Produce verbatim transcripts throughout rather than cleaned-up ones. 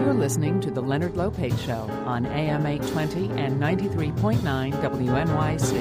You're listening to The Leonard Lopate Show on A M eight twenty and ninety-three point nine W N Y C.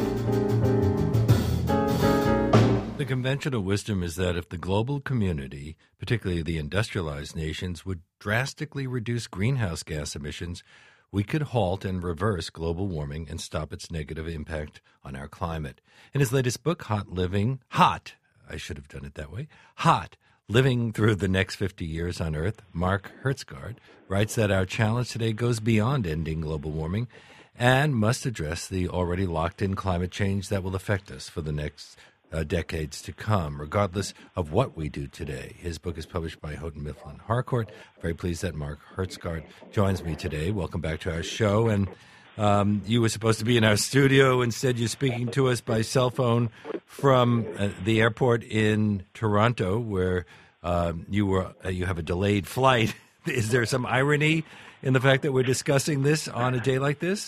The conventional wisdom is that if the global community, particularly the industrialized nations, would drastically reduce greenhouse gas emissions, we could halt and reverse global warming and stop its negative impact on our climate. In his latest book, Hot Living, Hot, I should have done it that way, Hot, Living Through the Next fifty Years on Earth, Mark Hertsgaard writes that our challenge today goes beyond ending global warming and must address the already locked-in climate change that will affect us for the next uh, decades to come, regardless of what we do today. His book is published by Houghton Mifflin Harcourt. Very pleased that Mark Hertsgaard joins me today. Welcome back to our show. And um, you were supposed to be in our studio. Instead, you're speaking to us by cell phone from uh, the airport in Toronto, where um, you were uh, you have a delayed flight. Is there some irony in the fact that we're discussing this on a day like this?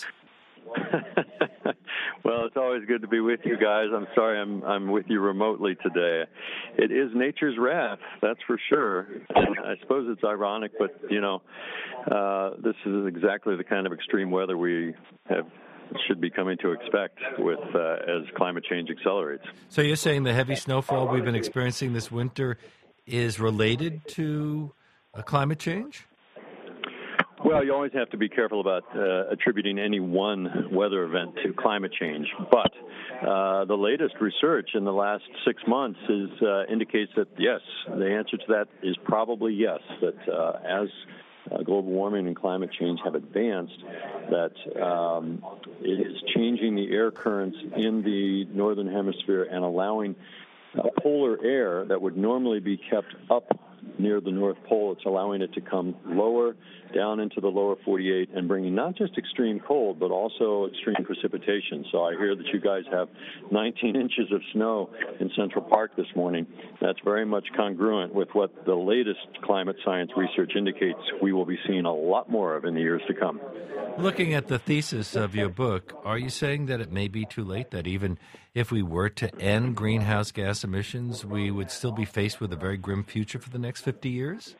Well, it's always good to be with you guys. I'm sorry I'm I'm with you remotely today. It is nature's wrath, that's for sure. And I suppose it's ironic, but, you know, uh, this is exactly the kind of extreme weather we have should be coming to expect with uh, as climate change accelerates. So you're saying the heavy snowfall we've been experiencing this winter is related to uh, climate change? Well, you always have to be careful about uh, attributing any one weather event to climate change. But uh, the latest research in the last six months is uh, indicates that, yes, the answer to that is probably yes, that uh, as uh, global warming and climate change have advanced, that um, it is changing the air currents in the northern hemisphere and allowing uh, polar air that would normally be kept up near the North Pole. It's allowing it to come lower, down into the lower forty-eight, and bringing not just extreme cold, but also extreme precipitation. So I hear that you guys have nineteen inches of snow in Central Park this morning. That's very much congruent with what the latest climate science research indicates we will be seeing a lot more of in the years to come. Looking at the thesis of your book, are you saying that it may be too late, that even if we were to end greenhouse gas emissions, we would still be faced with a very grim future for the next fifty years?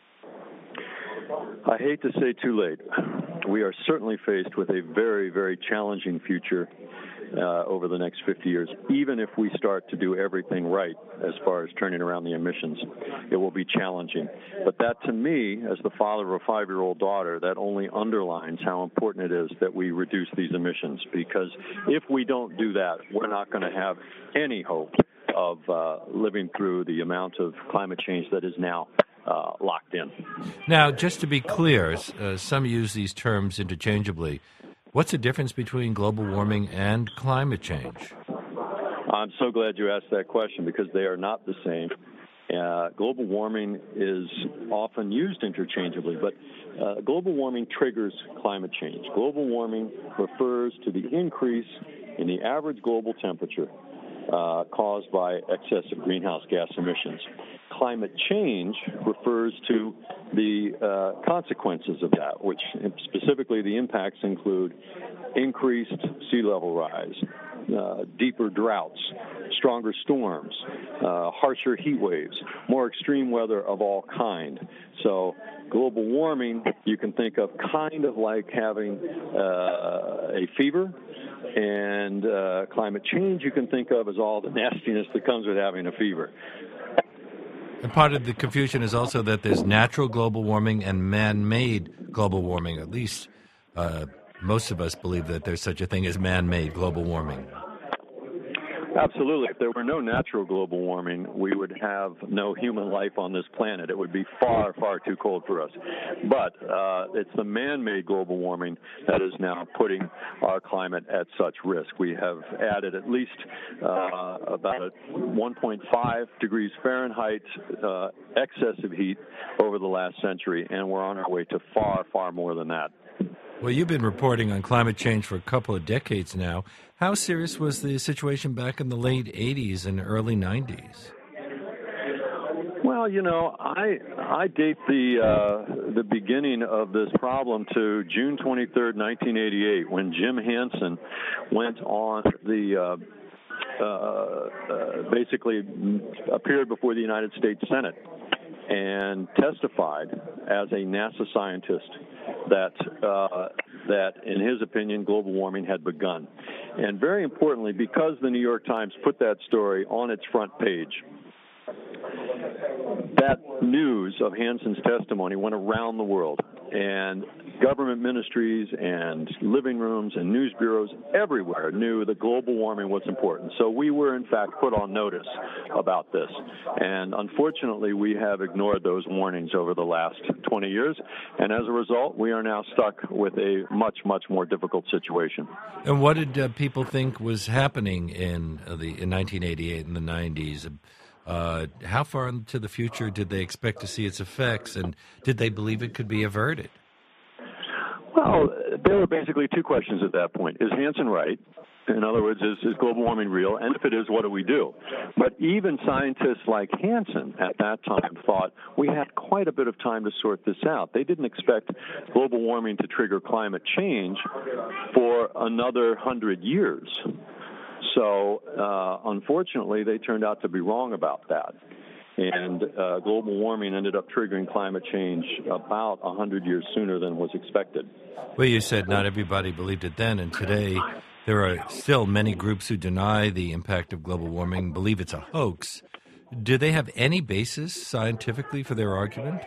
I hate to say too late. We are certainly faced with a very, very challenging future uh, over the next fifty years. Even if we start to do everything right as far as turning around the emissions, it will be challenging. But that, to me, as the father of a five-year-old daughter, that only underlines how important it is that we reduce these emissions. Because if we don't do that, we're not going to have any hope of uh, living through the amount of climate change that is now Uh, locked in. Now, just to be clear, uh, some use these terms interchangeably. What's the difference between global warming and climate change? I'm so glad you asked that question because they are not the same. Uh, global warming is often used interchangeably, but uh, global warming triggers climate change. Global warming refers to the increase in the average global temperature uh, caused by excessive greenhouse gas emissions. Climate change refers to the uh, consequences of that, which specifically the impacts include increased sea level rise, uh, deeper droughts, stronger storms, uh, harsher heat waves, more extreme weather of all kind. So global warming, you can think of kind of like having uh, a fever, and uh, climate change you can think of as all the nastiness that comes with having a fever. And part of the confusion is also that there's natural global warming and man-made global warming. At least uh, most of us believe that there's such a thing as man-made global warming. Absolutely. If there were no natural global warming, we would have no human life on this planet. It would be far, far too cold for us. But uh, it's the man-made global warming that is now putting our climate at such risk. We have added at least uh, about one point five degrees Fahrenheit uh, excessive heat over the last century, and we're on our way to far, far more than that. Well, you've been reporting on climate change for a couple of decades now. How serious was the situation back in the late eighties and early nineties? Well, you know, I I date the uh, the beginning of this problem to June twenty-third, nineteen eighty-eight, when Jim Hansen went on the uh, uh, uh, basically appeared before the United States Senate and testified as a NASA scientist that uh, that, in his opinion, global warming had begun. And very importantly, because the New York Times put that story on its front page, that news of Hansen's testimony went around the world, and government ministries and living rooms and news bureaus everywhere knew that global warming was important. So we were, in fact, put on notice about this. And unfortunately, we have ignored those warnings over the last twenty years. And as a result, we are now stuck with a much, much more difficult situation. And what did uh, people think was happening in uh, the in nineteen eighty-eight and the nineties? Uh, how far into the future did they expect to see its effects, and did they believe it could be averted? Well, there were basically two questions at that point. Is Hansen right? In other words, is, is global warming real? And if it is, what do we do? But even scientists like Hansen at that time thought we had quite a bit of time to sort this out. They didn't expect global warming to trigger climate change for another hundred years. So, uh, unfortunately, they turned out to be wrong about that. And uh, global warming ended up triggering climate change about one hundred years sooner than was expected. Well, you said not everybody believed it then, and today there are still many groups who deny the impact of global warming, believe it's a hoax. Do they have any basis scientifically for their argument?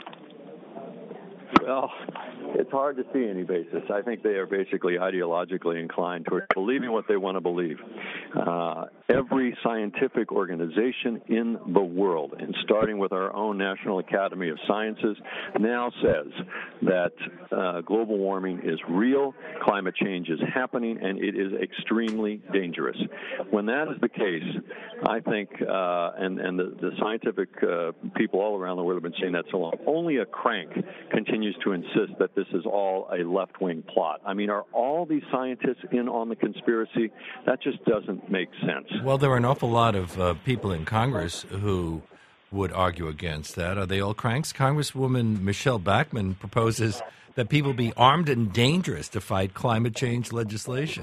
Well, it's hard to see any basis. I think they are basically ideologically inclined toward believing what they want to believe. Uh, every scientific organization in the world, and starting with our own National Academy of Sciences, now says that uh, global warming is real, climate change is happening, and it is extremely dangerous. When that is the case, I think, uh, and, and the, the scientific uh, people all around the world have been saying that so long, only a crank continues to insist that this is all a left-wing plot. I mean, are all these scientists in on the conspiracy? That just doesn't make sense. Well, there are an awful lot of uh, people in Congress who would argue against that. Are they all cranks? Congresswoman Michelle Bachmann proposes that people be armed and dangerous to fight climate change legislation.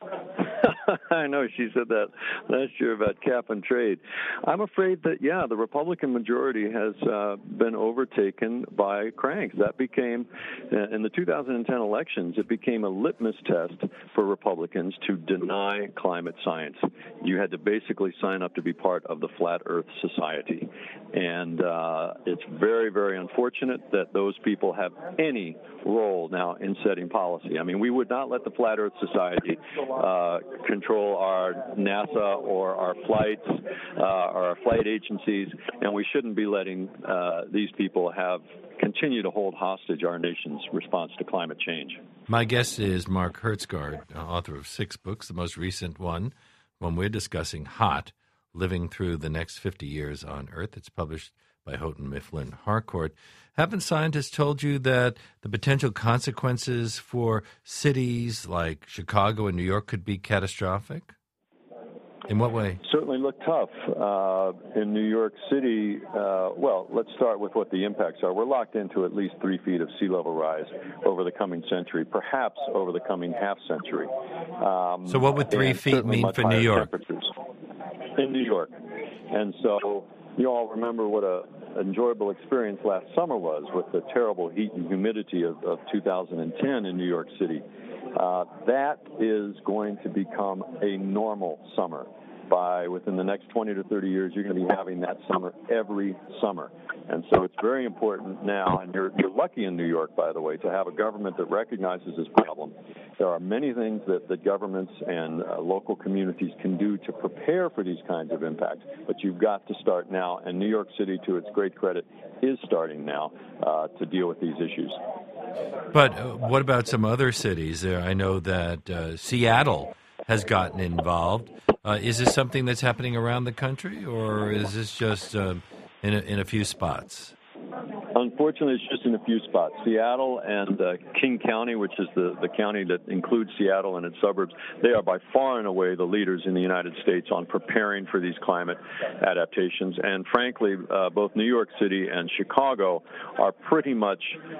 I know she said that last year about cap and trade. I'm afraid that, yeah, the Republican majority has uh, been overtaken by cranks. That became, uh, in the two thousand ten elections, it became a litmus test for Republicans to deny climate science. You had to basically sign up to be part of the Flat Earth Society. And uh, it's very, very unfortunate that those people have any role now in setting policy. I mean, we would not let the Flat Earth Society uh, control our NASA or our flights uh, or our flight agencies, and we shouldn't be letting uh, these people have continue to hold hostage our nation's response to climate change. My guest is Mark Hertsgaard, author of six books, the most recent one, one we're discussing, Hot, Living Through the Next fifty Years on Earth. It's published by Houghton Mifflin Harcourt. Haven't scientists told you that the potential consequences for cities like Chicago and New York could be catastrophic? In what way? Certainly look tough. Uh, in New York City, uh, well, let's start with what the impacts are. We're locked into at least three feet of sea level rise over the coming century, perhaps over the coming half century. Um, so what would three feet mean for New York? In New York. And so you all remember what a enjoyable experience last summer was with the terrible heat and humidity of, of two thousand ten in New York City. Uh, that is going to become a normal summer. By within the next twenty to thirty years, you're going to be having that summer every summer. And so it's very important now, and you're, you're lucky in New York, by the way, to have a government that recognizes this problem. There are many things that, that governments and uh, local communities can do to prepare for these kinds of impacts, but you've got to start now, and New York City, to its great credit, is starting now uh, to deal with these issues. But uh, what about some other cities? Uh, I know that uh, Seattle has gotten involved. Uh, is this something that's happening around the country, or is this just uh, in, a, in a few spots? Unfortunately, it's just in a few spots. Seattle and uh, King County, which is the, the county that includes Seattle and its suburbs, they are by far and away the leaders in the United States on preparing for these climate adaptations. And frankly, uh, both New York City and Chicago are pretty much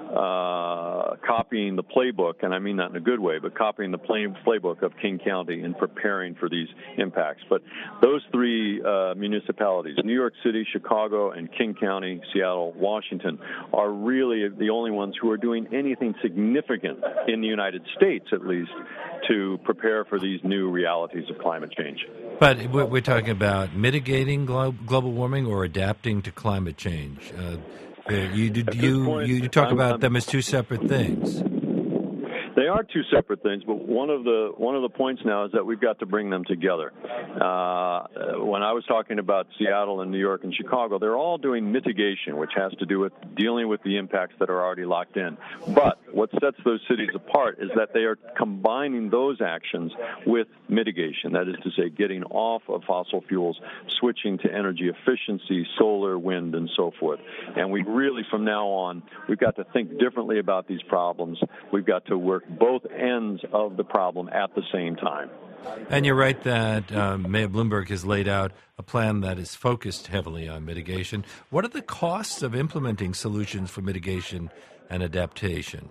uh, copying the playbook, and I mean that in a good way, but copying the play, playbook of King County in preparing for these impacts. But those three uh, municipalities, New York City, Chicago, and King County, Seattle, Washington, are really the only ones who are doing anything significant in the United States, at least, to prepare for these new realities of climate change. But we're talking about mitigating global warming or adapting to climate change. Uh, you you, point, you talk I'm, about I'm, them as two separate things. They are two separate things, but one of the one of the points now is that we've got to bring them together. Uh, when I was talking about Seattle and New York and Chicago, they're all doing mitigation, which has to do with dealing with the impacts that are already locked in. But what sets those cities apart is that they are combining those actions with mitigation. That is to say, getting off of fossil fuels, switching to energy efficiency, solar, wind, and so forth. And we really, from now on, we've got to think differently about these problems. We've got to work both ends of the problem at the same time. And you're right that um, Mayor Bloomberg has laid out a plan that is focused heavily on mitigation. What are the costs of implementing solutions for mitigation and adaptation?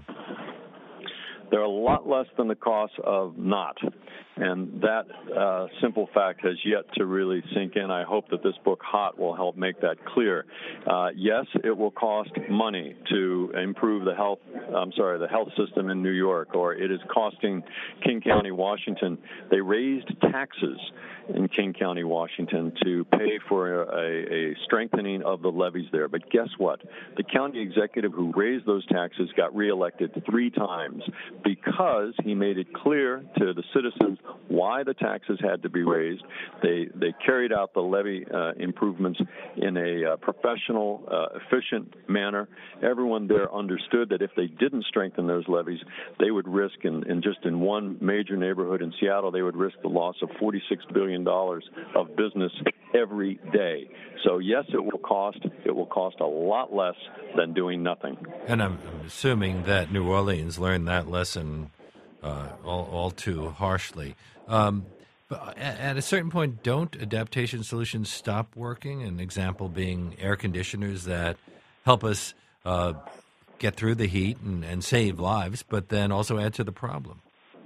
They're a lot less than the cost of not. And that uh, simple fact has yet to really sink in. I hope that this book, Hot, will help make that clear. Uh, yes, it will cost money to improve the health, I'm sorry, the health system in New York, or it is costing King County, Washington. They raised taxes in King County, Washington to pay for a, a strengthening of the levees there. But guess what? The county executive who raised those taxes got reelected three times because he made it clear to the citizens why the taxes had to be raised. They they carried out the levee uh, improvements in a uh, professional, uh, efficient manner. Everyone there understood that if they didn't strengthen those levees, they would risk, in, in just in one major neighborhood in Seattle, they would risk the loss of forty-six billion dollars of business every day. So yes, it will cost. It will cost a lot less than doing nothing. And I'm, I'm assuming that New Orleans learned that lesson Uh, all, all too harshly. Um, but at a certain point, don't adaptation solutions stop working? An example being air conditioners that help us uh, get through the heat and, and save lives, but then also add to the problem.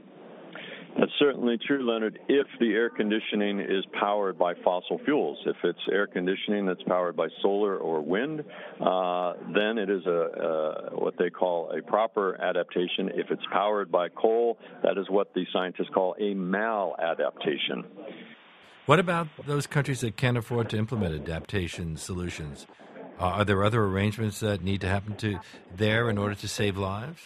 That's certainly true, Leonard, if the air conditioning is powered by fossil fuels. If it's air conditioning that's powered by solar or wind, uh, then it is a, a what they call a proper adaptation. If it's powered by coal, that is what the scientists call a maladaptation. What about those countries that can't afford to implement adaptation solutions? Uh, are there other arrangements that need to happen to there in order to save lives?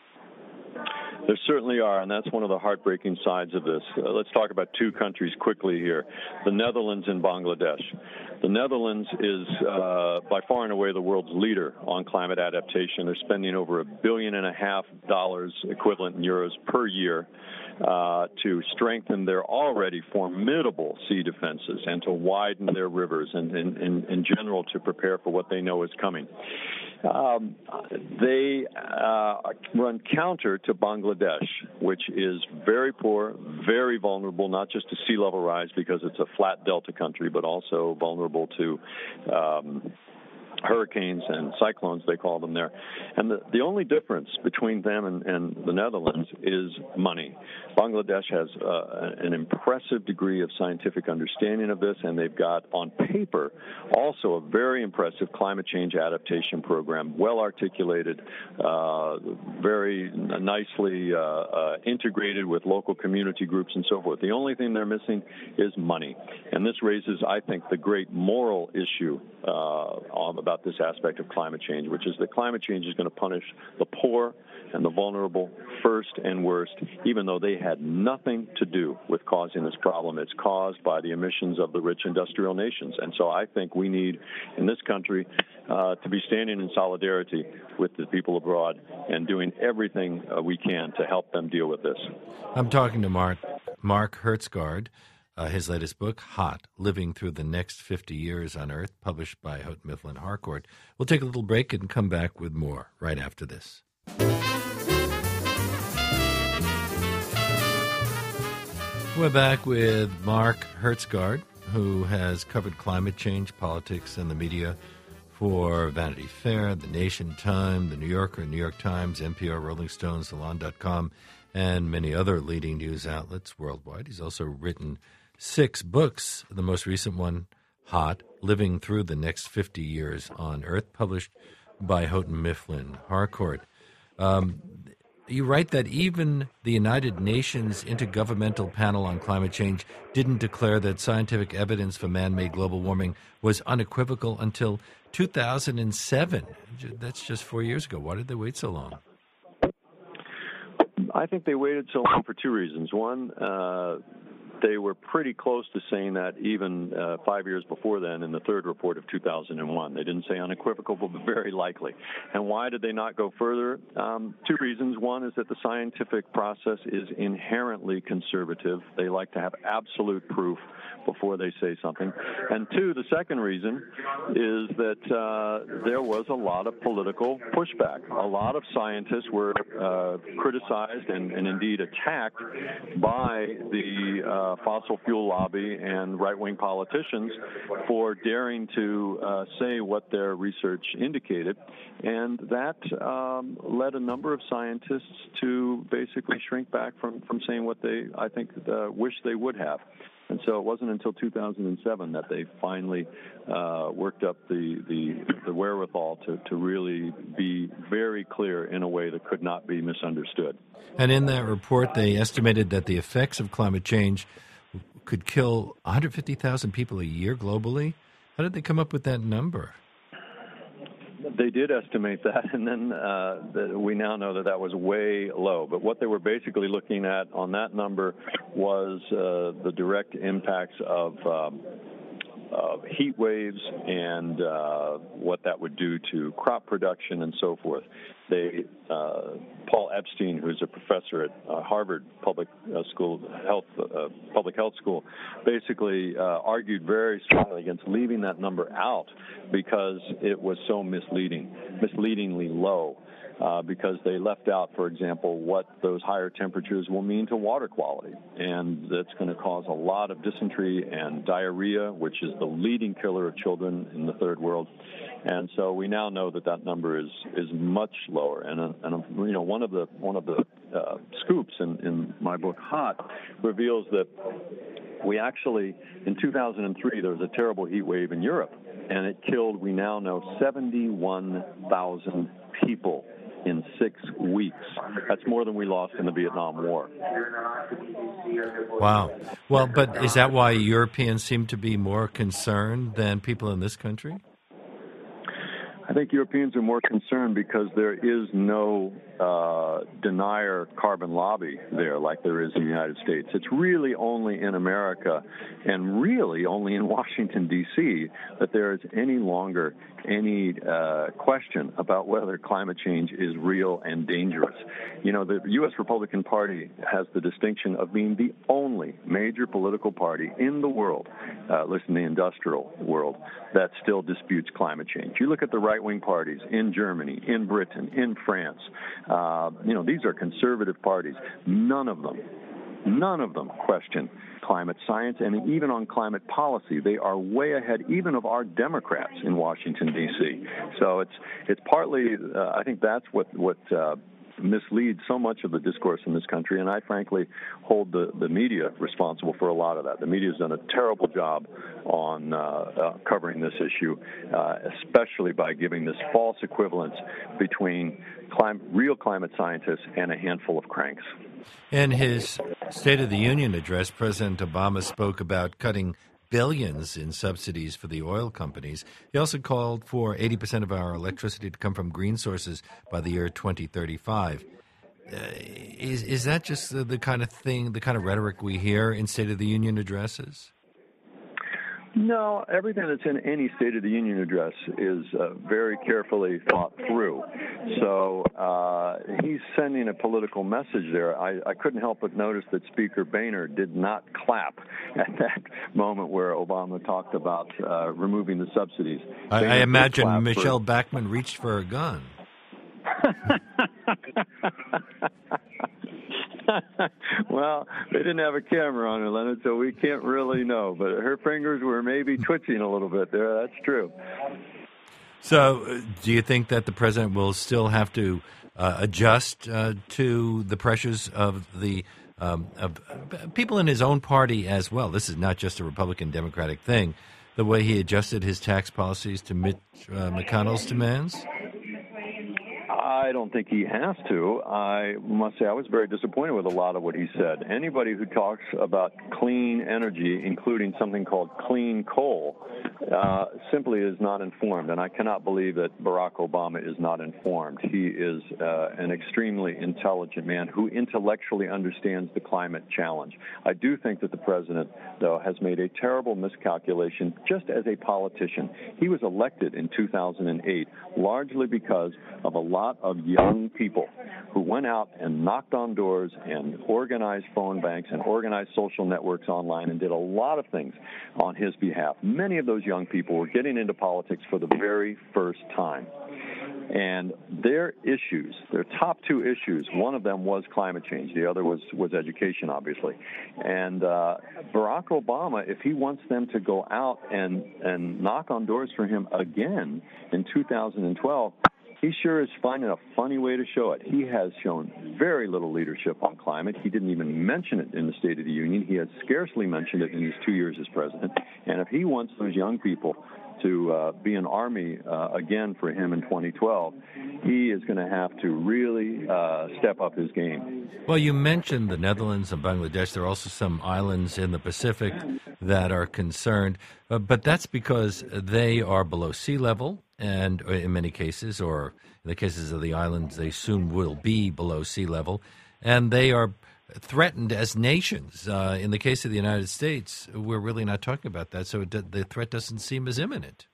There certainly are, and that's one of the heartbreaking sides of this. Uh, let's talk about two countries quickly here, the Netherlands and Bangladesh. The Netherlands is uh, by far and away the world's leader on climate adaptation. They're spending over a billion and a half dollars equivalent in euros per year uh, to strengthen their already formidable sea defenses and to widen their rivers and, in, in, in general, to prepare for what they know is coming. Um, they uh, run counter to Bangladesh, which is very poor, very vulnerable, not just to sea level rise because it's a flat delta country, but also vulnerable to um, hurricanes and cyclones, they call them there. And the, the only difference between them and, and the Netherlands is money. Bangladesh has uh, an impressive degree of scientific understanding of this, and they've got, on paper, also a very impressive climate change adaptation program, well articulated, uh, very nicely uh, uh, integrated with local community groups and so forth. The only thing they're missing is money. And this raises, I think, the great moral issue uh, about this aspect of climate change, which is that climate change is going to punish the poor and the vulnerable first and worst, even though they had nothing to do with causing this problem. It's caused by the emissions of the rich industrial nations. And so I think we need, in this country, uh, to be standing in solidarity with the people abroad and doing everything uh, we can to help them deal with this. I'm talking to Mark, Mark Hertsgaard, uh, his latest book, Hot, Living Through the Next fifty Years on Earth, published by Houghton Mifflin Harcourt. We'll take a little break and come back with more right after this. We're back with Mark Hertsgaard, who has covered climate change, politics, and the media for Vanity Fair, The Nation, Time, The New Yorker, New York Times, N P R, Rolling Stone, Salon dot com, and many other leading news outlets worldwide. He's also written six books, the most recent one, Hot, Living Through the Next fifty Years on Earth, published by Houghton Mifflin Harcourt. Um, you write that even the United Nations Intergovernmental Panel on Climate Change didn't declare that scientific evidence for man-made global warming was unequivocal until two thousand seven. That's just four years ago. Why did they wait so long? I think they waited so long for two reasons. One, uh, they were pretty close to saying that even uh, five years before then in the third report of two thousand one. They didn't say unequivocal, but very likely. And why did they not go further? Um, two reasons. One is that the scientific process is inherently conservative. They like to have absolute proof before they say something. And two, the second reason is that uh, there was a lot of political pushback. A lot of scientists were uh, criticized and, and indeed attacked by the uh, fossil fuel lobby and right-wing politicians for daring to uh, say what their research indicated. And that um, led a number of scientists to basically shrink back from, from saying what they, I think, uh, wish they would have. And so it wasn't until two thousand seven that they finally uh, worked up the, the, the wherewithal to, to really be very clear in a way that could not be misunderstood. And in that report, they estimated that the effects of climate change could kill one hundred fifty thousand people a year globally. How did they come up with that number? They did estimate that, and then uh, the, we now know that that was way low. But what they were basically looking at on that number was uh, the direct impacts of, um, of heat waves and uh, what that would do to crop production and so forth. They, uh, Paul Epstein, who's a professor at uh, Harvard Public uh, School Health uh, Public Health School, basically uh, argued very strongly against leaving that number out because it was so misleading, misleadingly low. Uh, because they left out, for example, what those higher temperatures will mean to water quality. And that's going to cause a lot of dysentery and diarrhea, which is the leading killer of children in the third world. And so we now know that that number is, is much lower. And, uh, and uh, you know, one of the one of the uh, scoops in, in my book, Hot, reveals that we actually, in two thousand three, there was a terrible heat wave in Europe, and it killed, we now know, seventy-one thousand people in six weeks. That's more than we lost in the Vietnam War. Wow. Well, but is that why Europeans seem to be more concerned than people in this country? I think Europeans are more concerned because there is no uh, denier carbon lobby there like there is in the United States. It's really only in America and really only in Washington, D C that there is any longer any uh, question about whether climate change is real and dangerous. You know, the U S Republican Party has the distinction of being the only major political party in the world, uh, at least in the industrial world, that still disputes climate change. You look at the right-wing parties in Germany, in Britain, in France. Uh, you know, these are conservative parties. None of them, none of them question climate science, and even on climate policy, they are way ahead even of our Democrats in Washington, D C So it's it's partly, uh, I think that's what, what uh, misleads so much of the discourse in this country, and I frankly hold the, the media responsible for a lot of that. The media has done a terrible job on uh, uh, covering this issue, uh, especially by giving this false equivalence between clim- real climate scientists and a handful of cranks. In his State of the Union address, President Obama spoke about cutting billions in subsidies for the oil companies. He also called for eighty percent of our electricity to come from green sources by the year twenty thirty-five. Uh, is is that just the, the kind of thing, the kind of rhetoric we hear in State of the Union addresses? No, everything that's in any State of the Union address is uh, very carefully thought through. So uh, he's sending a political message there. I, I couldn't help but notice that Speaker Boehner did not clap at that moment where Obama talked about uh, removing the subsidies. I, I imagine Michelle for... Bachmann reached for a gun. Well, they didn't have a camera on her, Leonard, so we can't really know. But her fingers were maybe twitching a little bit there. That's true. So do you think that the president will still have to uh, adjust uh, to the pressures of the um, of people in his own party as well? This is not just a Republican-Democratic thing. The way he adjusted his tax policies to Mitch uh, McConnell's demands? I don't think he has to. I must say I was very disappointed with a lot of what he said. Anybody who talks about clean energy, including something called clean coal, uh, simply is not informed. And I cannot believe that Barack Obama is not informed. He is uh, an extremely intelligent man who intellectually understands the climate challenge. I do think that the president, though, has made a terrible miscalculation just as a politician. He was elected in two thousand eight largely because of a lot of young people who went out and knocked on doors and organized phone banks and organized social networks online and did a lot of things on his behalf. Many of those young people were getting into politics for the very first time. And their issues, their top two issues, one of them was climate change. The other was, was education, obviously. And uh, Barack Obama, if he wants them to go out and, and knock on doors for him again in two thousand twelve, he sure is finding a funny way to show it. He has shown very little leadership on climate. He didn't even mention it in the State of the Union. He has scarcely mentioned it in his two years as president. And if he wants those young people to uh, be an army uh, again for him in twenty twelve, he is going to have to really uh, step up his game. Well, you mentioned the Netherlands and Bangladesh. There are also some islands in the Pacific that are concerned, uh, but that's because they are below sea level, and in many cases, or in the cases of the islands, they soon will be below sea level, and they are threatened as nations. Uh, in the case of the United States, we're really not talking about that, so it, the threat doesn't seem as imminent.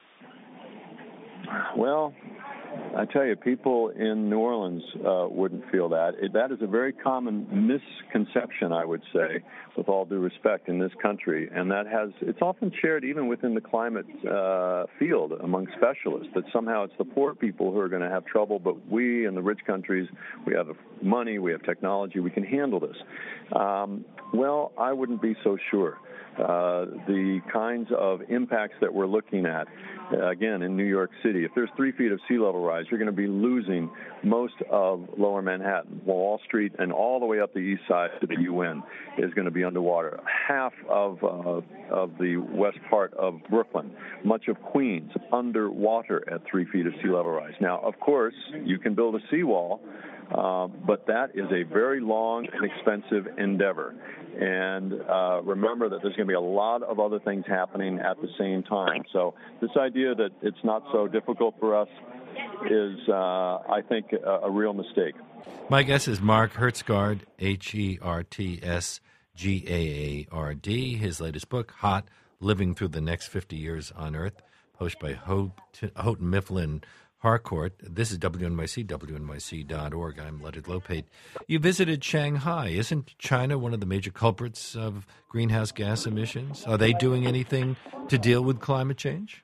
Well, I tell you, people in New Orleans uh, wouldn't feel that. It, that is a very common misconception, I would say, with all due respect, in this country, and that has it's often shared even within the climate uh, field among specialists, that somehow it's the poor people who are going to have trouble, but we in the rich countries, we have money, we have technology, we can handle this. Um, well, I wouldn't be so sure. Uh, the kinds of impacts that we're looking at, uh, again, in New York City, if there's three feet of sea level rise, you're going to be losing most of lower Manhattan. Wall Street and all the way up the east side to the U N is going to be underwater. Half of uh, of the west part of Brooklyn, much of Queens, underwater at three feet of sea level rise. Now, of course, you can build a seawall, Uh, but that is a very long and expensive endeavor. And uh, remember that there's going to be a lot of other things happening at the same time. So this idea that it's not so difficult for us is, uh, I think, a, a real mistake. My guest is Mark Hertsgaard, H E R T S G A A R D. His latest book, Hot, Living Through the Next fifty Years on Earth, published by Houghton Mifflin Harcourt. This is W N Y C, W N Y C dot org. I'm Leonard Lopate. You visited Shanghai. Isn't China one of the major culprits of greenhouse gas emissions? Are they doing anything to deal with climate change?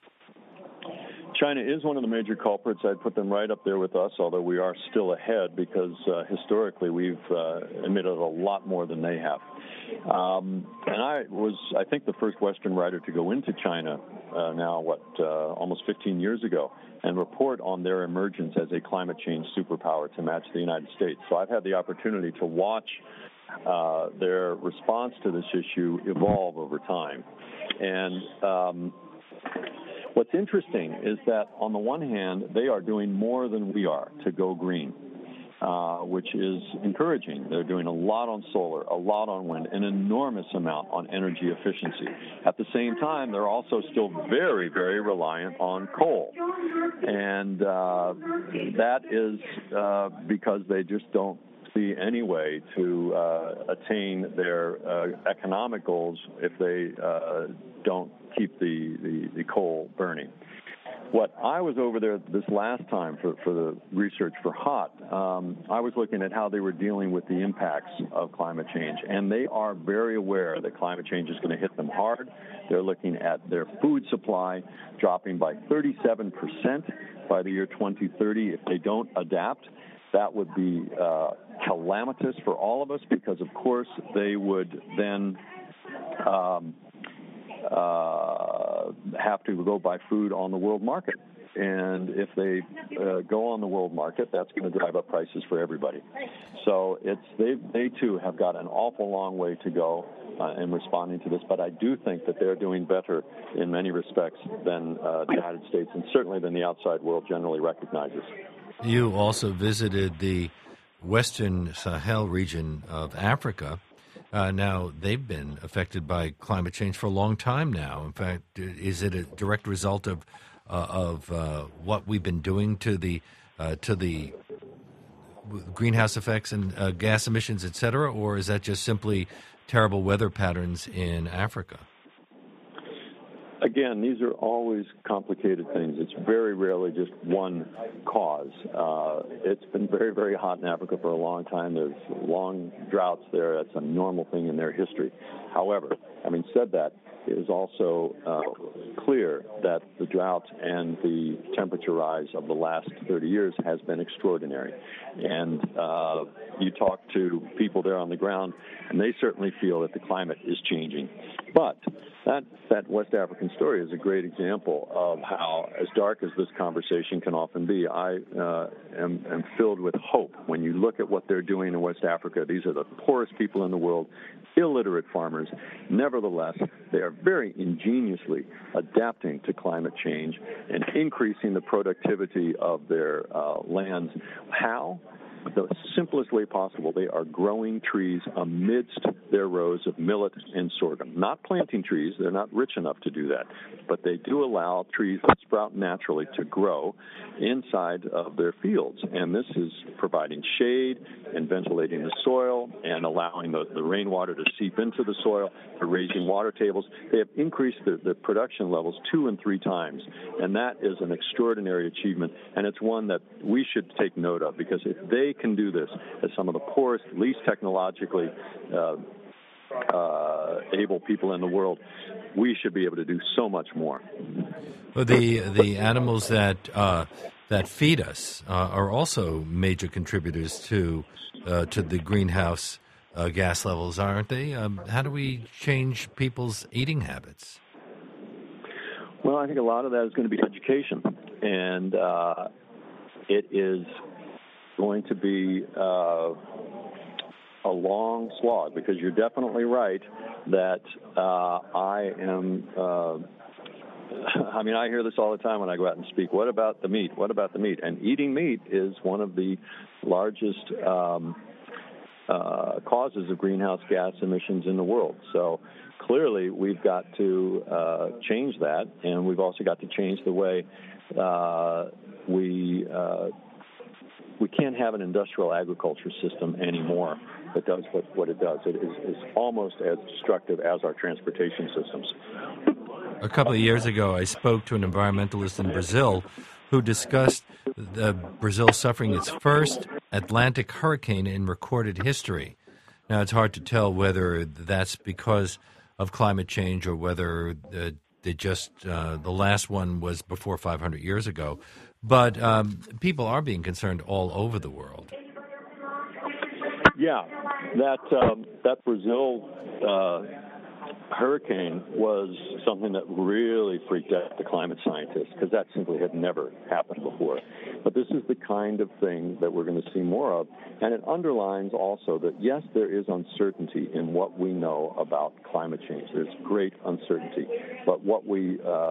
China is one of the major culprits. I'd put them right up there with us, although we are still ahead because uh, historically we've uh, emitted a lot more than they have. Um, and I was, I think, the first Western writer to go into China uh, now, what, uh, almost fifteen years ago, and report on their emergence as a climate change superpower to match the United States. So I've had the opportunity to watch uh, their response to this issue evolve over time. And um, what's interesting is that, on the one hand, they are doing more than we are to go green, uh, which is encouraging. They're doing a lot on solar, a lot on wind, an enormous amount on energy efficiency. At the same time, they're also still very, very reliant on coal. And uh, that is uh, because they just don't see any way to uh, attain their uh, economic goals if they uh, don't keep the, the, the coal burning. What I was over there this last time for, for the research for H O T, um, I was looking at how they were dealing with the impacts of climate change, and they are very aware that climate change is going to hit them hard. They're looking at their food supply dropping by thirty-seven percent by the year twenty thirty if they don't adapt. That would be uh, calamitous for all of us because, of course, they would then um, uh, have to go buy food on the world market. And if they uh, go on the world market, that's going to drive up prices for everybody. So it's they, they too have got an awful long way to go uh, in responding to this. But I do think that they're doing better in many respects than uh, the United States, and certainly than the outside world generally recognizes. You also visited the Western Sahel region of Africa. Uh, now, they've been affected by climate change for a long time now. In fact, is it a direct result of uh, of uh, what we've been doing to the uh, to the greenhouse effects and uh, gas emissions, et cetera, or is that just simply terrible weather patterns in Africa? Again, these are always complicated things. It's very rarely just one cause. Uh, it's been very, very hot in Africa for a long time. There's long droughts there. That's a normal thing in their history. However, having said that, it is also uh, clear that the drought and the temperature rise of the last thirty years has been extraordinary. And uh, you talk to people there on the ground, and they certainly feel that the climate is changing. But that, that West African story is a great example of how, as dark as this conversation can often be, I uh, am, am filled with hope. When you look at what they're doing in West Africa, these are the poorest people in the world, illiterate farmers. Nevertheless, they are very ingeniously adapting to climate change and increasing the productivity of their uh, lands. How? The simplest way possible. They are growing trees amidst their rows of millet and sorghum. Not planting trees. They're not rich enough to do that. But they do allow trees that sprout naturally to grow inside of their fields. And this is providing shade and ventilating the soil and allowing the, the rainwater to seep into the soil. They're raising water tables. They have increased the, the production levels two and three times. And that is an extraordinary achievement. And it's one that we should take note of, because if they can do this as some of the poorest, least technologically uh, uh, able people in the world, we should be able to do so much more. Well, the the animals that uh, that feed us uh, are also major contributors to uh, to the greenhouse uh, gas levels, aren't they? Um, how do we change people's eating habits? Well, I think a lot of that is going to be education, and uh, it is going to be uh, a long slog, because you're definitely right that uh, I am, uh, I mean, I hear this all the time when I go out and speak. What about the meat? What about the meat? And eating meat is one of the largest um, uh, causes of greenhouse gas emissions in the world. So clearly we've got to uh, change that, and we've also got to change the way uh, we uh, We can't have an industrial agriculture system anymore that does what, what it does. It is, is almost as destructive as our transportation systems. A couple of years ago, I spoke to an environmentalist in Brazil who discussed the Brazil suffering its first Atlantic hurricane in recorded history. Now, it's hard to tell whether that's because of climate change or whether uh, they just uh, the last one was before five hundred years ago. But um, people are being concerned all over the world. Yeah, that um, that Brazil uh, hurricane was something that really freaked out the climate scientists, because that simply had never happened before. But this is the kind of thing that we're going to see more of, and it underlines also that, yes, there is uncertainty in what we know about climate change. There's great uncertainty, but what we uh,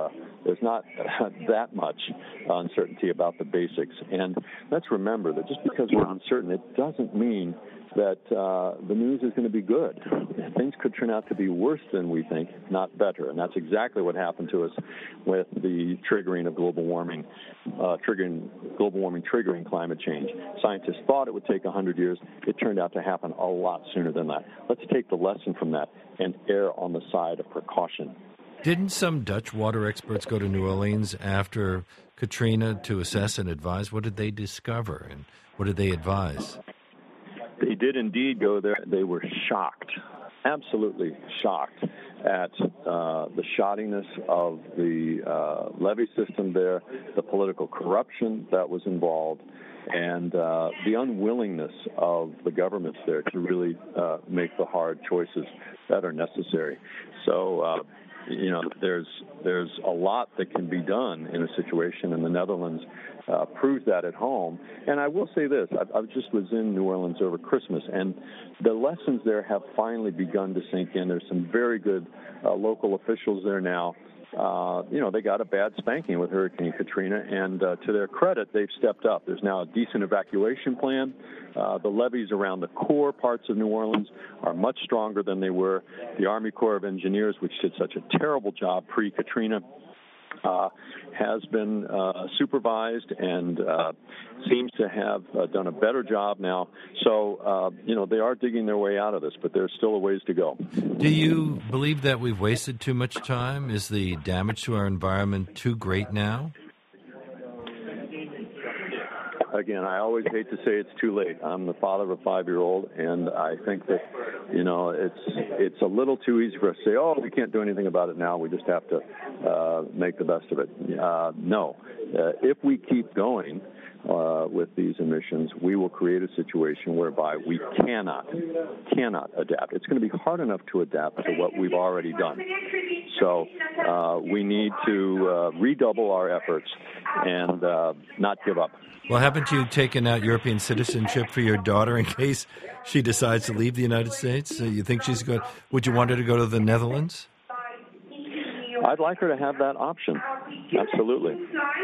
There's not that much uncertainty about the basics. And let's remember that just because we're uncertain, it doesn't mean that uh, the news is going to be good. Things could turn out to be worse than we think, not better. And that's exactly what happened to us with the triggering of global warming, uh, triggering global warming, triggering climate change. Scientists thought it would take one hundred years. It turned out to happen a lot sooner than that. Let's take the lesson from that and err on the side of precaution. Didn't some Dutch water experts go to New Orleans after Katrina to assess and advise? What did they discover, and what did they advise? They did indeed go there. They were shocked, absolutely shocked at uh, the shoddiness of the uh, levee system there, the political corruption that was involved, and uh, the unwillingness of the governments there to really uh, make the hard choices that are necessary. So, uh, you know, there's there's a lot that can be done in a situation, and the Netherlands uh, proved that at home. And I will say this, I, I just was in New Orleans over Christmas, and the lessons there have finally begun to sink in. There's some very good uh, local officials there now. Uh, you know, they got a bad spanking with Hurricane Katrina, and uh, to their credit, they've stepped up. There's now a decent evacuation plan. Uh, the levees around the core parts of New Orleans are much stronger than they were. The Army Corps of Engineers, which did such a terrible job pre-Katrina, uh, has been uh, supervised and uh, seems to have uh, done a better job now. So, uh, you know, they are digging their way out of this, but there's still a ways to go. Do you believe that we've wasted too much time? Is the damage to our environment too great now? Again, I always hate to say it's too late. I'm the father of a five-year-old, and I think that, you know, it's it's a little too easy for us to say, oh, we can't do anything about it now. We just have to uh, make the best of it. Uh, no. Uh, if we keep going uh, with these emissions, we will create a situation whereby we cannot, cannot adapt. It's going to be hard enough to adapt to what we've already done. So uh, we need to uh, redouble our efforts and uh, not give up. Well, haven't you taken out European citizenship for your daughter in case she decides to leave the United States? So you think she's going? Would you want her to go to the Netherlands? I'd like her to have that option. Absolutely.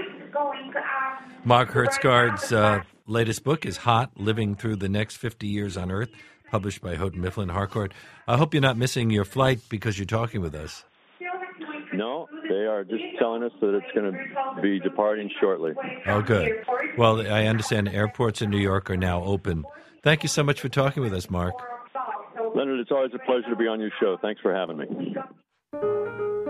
Mark Hertsgaard's uh, latest book is Hot, Living Through the Next fifty Years on Earth, published by Houghton Mifflin Harcourt. I hope you're not missing your flight because you're talking with us. No, they are just telling us that it's going to be departing shortly. Oh, good. Well, I understand airports in New York are now open. Thank you so much for talking with us, Mark. Leonard, it's always a pleasure to be on your show. Thanks for having me.